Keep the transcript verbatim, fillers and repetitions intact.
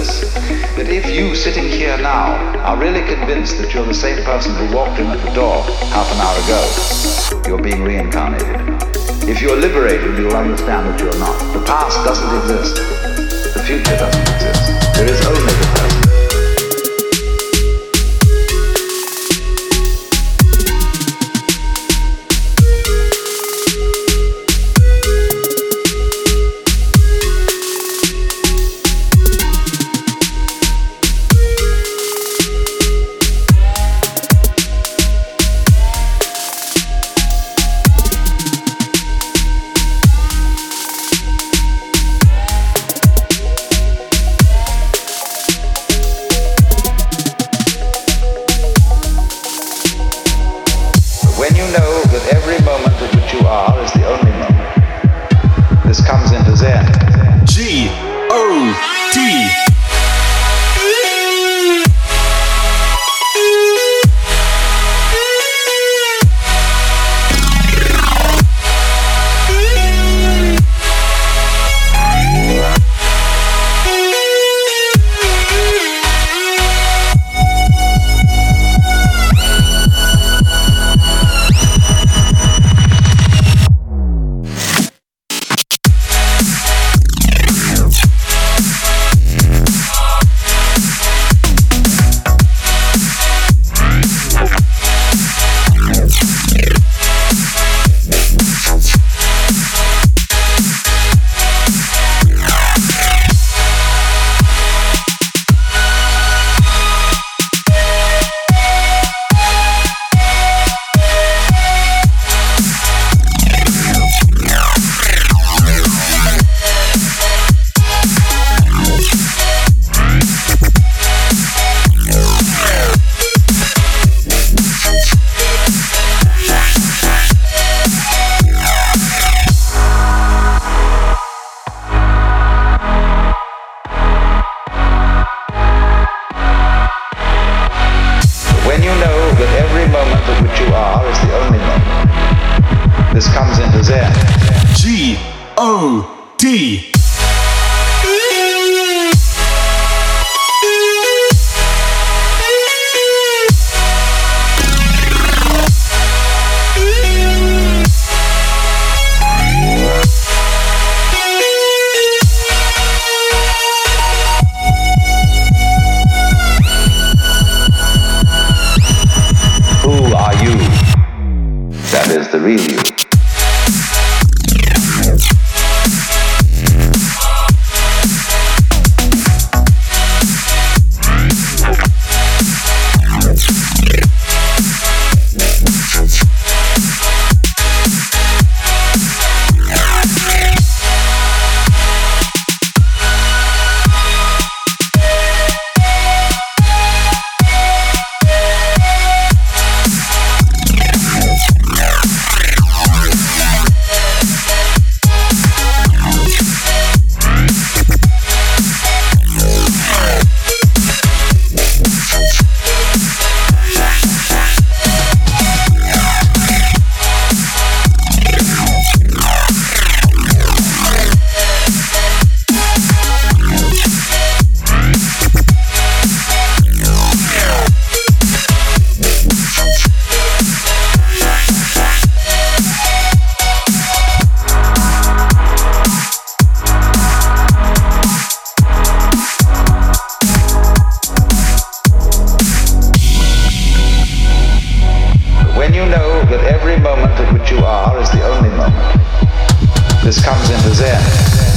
this, that if you sitting here now are really convinced that you're the same person who walked in at the door half an hour ago, you're being reincarnated. If you're liberated, you'll understand that you're not. The past doesn't exist. The future doesn't exist. There is only the present. G O D This comes into Zen. G O D Who are you? That is the real you. That every moment at which you are is the only moment. This comes into Zen.